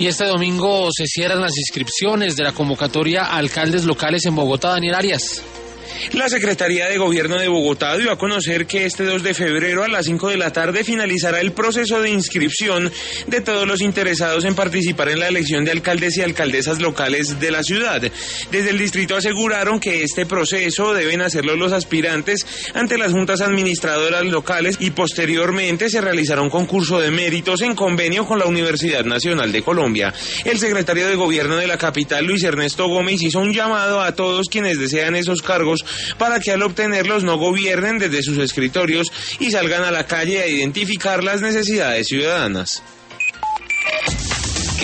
Y este domingo se cierran las inscripciones de la convocatoria a alcaldes locales en Bogotá. Daniel Arias. La Secretaría de Gobierno de Bogotá dio a conocer que este 2 de febrero a las 5 de la tarde finalizará el proceso de inscripción de todos los interesados en participar en la elección de alcaldes y alcaldesas locales de la ciudad. Desde el distrito aseguraron que este proceso deben hacerlo los aspirantes ante las juntas administradoras locales y posteriormente se realizará un concurso de méritos en convenio con la Universidad Nacional de Colombia. El secretario de Gobierno de la capital, Luis Ernesto Gómez, hizo un llamado a todos quienes desean esos cargos para que al obtenerlos no gobiernen desde sus escritorios y salgan a la calle a identificar las necesidades ciudadanas.